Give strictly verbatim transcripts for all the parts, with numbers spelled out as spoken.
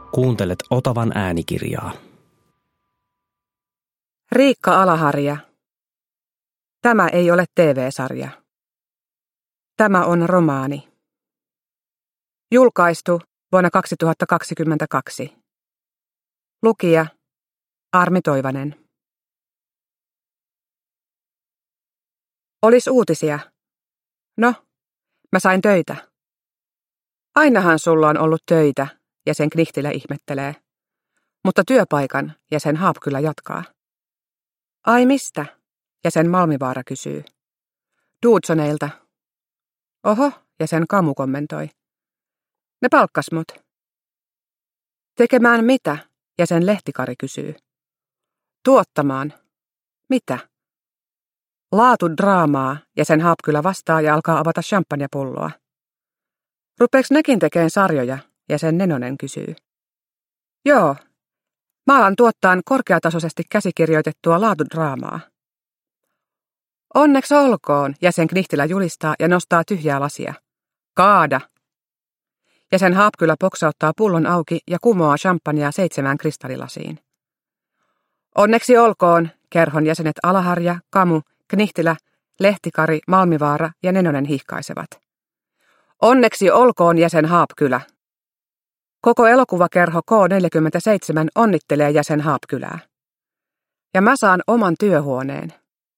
Kuuntelet Otavan äänikirjaa. Riikka Alaharja. Tämä ei ole T V-sarja. Tämä on romaani. Julkaistu vuonna kaksituhattakaksikymmentäkaksi. Lukija Armi Toivanen. Olis uutisia. No, mä sain töitä. Ainahan sulla on ollut töitä, jäsen Knihtilä ihmettelee. Mutta työpaikan, jäsen Haapkylä jatkaa. Ai mistä? Jäsen Malmivaara kysyy. Duudsoneilta. Oho, jäsen Kamu kommentoi. Ne palkkas mut. Tekemään mitä? Jäsen Lehtikari kysyy. Tuottamaan. Mitä? Laatudraamaa, jäsen Haapkylä vastaa ja alkaa avata champagnepulloa. Rupeeks nekin tekeen sarjoja, jäsen Nenonen kysyy. Joo. Mä alan tuottaan korkeatasoisesti käsikirjoitettua laatudraamaa. Onneksi olkoon, jäsen Knihtilä julistaa ja nostaa tyhjää lasia. Kaada. Jäsen Haapkylä poksauttaa pullon auki ja kumoaa champagnea seitsemään kristallilasiin. Onneksi olkoon, kerhon jäsenet Alaharja, Kamu, Knihtilä, Lehtikari, Malmivaara ja Nenonen hihkaisevat. Onneksi olkoon, jäsen Haapkylä. Koko elokuvakerho K neljäkymmentäseitsemän onnittelee jäsen Haapkylää. Ja mä saan oman työhuoneen.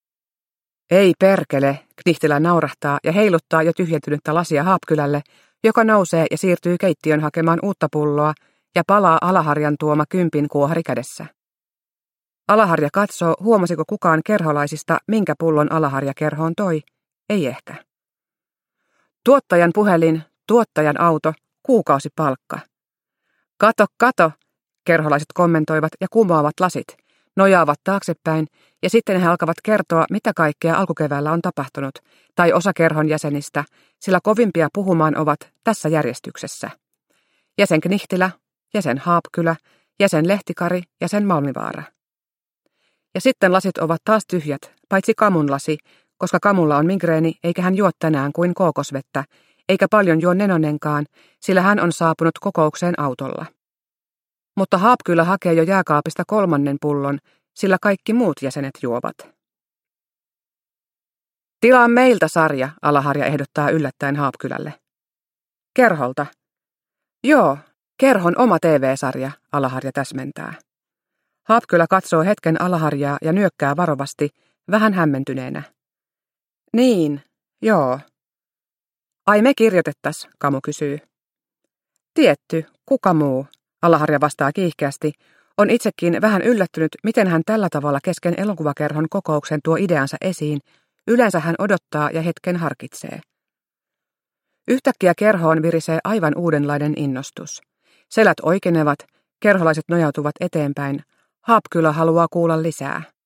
Ei perkele, Knihtilä naurahtaa ja heiluttaa jo tyhjentynyttä lasia Haapkylälle, joka nousee ja siirtyy keittiön hakemaan uutta pulloa ja palaa Alaharjan tuoma kympin kuohari kädessä. Alaharja katsoo, huomasiko kukaan kerholaisista, minkä pullon Alaharja kerhoon toi. Ei ehkä. Tuottajan puhelin, tuottajan auto, kuukausipalkka. Kato, kato, kerholaiset kommentoivat ja kumoavat lasit, nojaavat taaksepäin ja sitten he alkavat kertoa, mitä kaikkea alkukeväällä on tapahtunut, tai osa kerhon jäsenistä, sillä kovimpia puhumaan ovat tässä järjestyksessä. Jäsen Knihtilä, jäsen Haapkylä, jäsen Lehtikari, jäsen Malmivaara. Ja sitten lasit ovat taas tyhjät, paitsi Kamun lasi, koska Kamulla on migreeni eikä hän juo tänään kuin kookosvettä, eikä paljon juo Nenonenkaan, sillä hän on saapunut kokoukseen autolla. Mutta Haapkylä hakee jo jääkaapista kolmannen pullon, sillä kaikki muut jäsenet juovat. Tilaa meiltä sarja, Alaharja ehdottaa yllättäen Haapkylälle. Kerholta. Joo, kerhon oma T V-sarja, Alaharja täsmentää. Haapkylä katsoo hetken Alaharjaa ja nyökkää varovasti, vähän hämmentyneenä. Niin, joo. Ai me kirjoitettas, Kamu kysyy. Tietty, kuka muu, Alaharja vastaa kiihkeästi, on itsekin vähän yllättynyt, miten hän tällä tavalla kesken elokuvakerhon kokouksen tuo ideansa esiin. Yleensä hän odottaa ja hetken harkitsee. Yhtäkkiä kerhoon virisee aivan uudenlainen innostus. Selät oikenevat, kerholaiset nojautuvat eteenpäin. Haapkylä haluaa kuulla lisää.